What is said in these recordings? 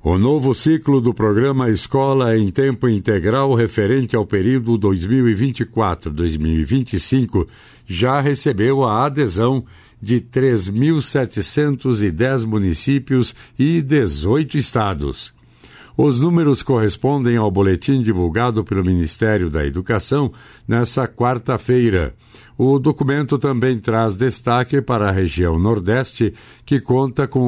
O novo ciclo do programa Escola em Tempo Integral referente ao período 2024-2025 já recebeu a adesão de 3.710 municípios e 18 estados. Os números correspondem ao boletim divulgado pelo Ministério da Educação nesta quarta-feira. O documento também traz destaque para a região Nordeste, que conta com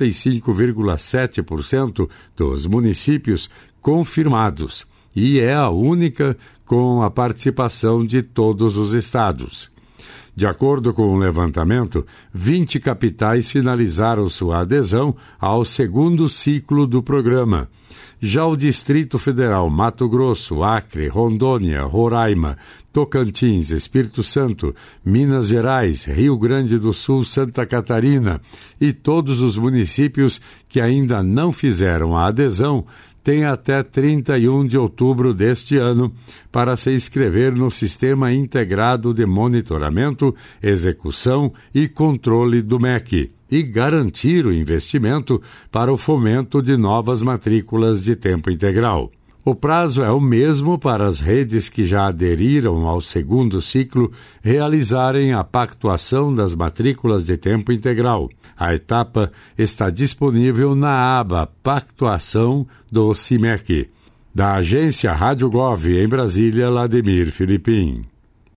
85,7% dos municípios confirmados e é a única com a participação de todos os estados. De acordo com o levantamento, 20 capitais finalizaram sua adesão ao segundo ciclo do programa. Já o Distrito Federal, Mato Grosso, Acre, Rondônia, Roraima, Tocantins, Espírito Santo, Minas Gerais, Rio Grande do Sul, Santa Catarina e todos os municípios que ainda não fizeram a adesão têm até 31 de outubro deste ano para se inscrever no Sistema Integrado de Monitoramento, Execução e Controle do MEC e garantir o investimento para o fomento de novas matrículas de tempo integral. O prazo é o mesmo para as redes que já aderiram ao segundo ciclo realizarem a pactuação das matrículas de tempo integral. A etapa está disponível na aba Pactuação do CIMEC. Da agência Rádio Gov em Brasília, Lademir Filipim.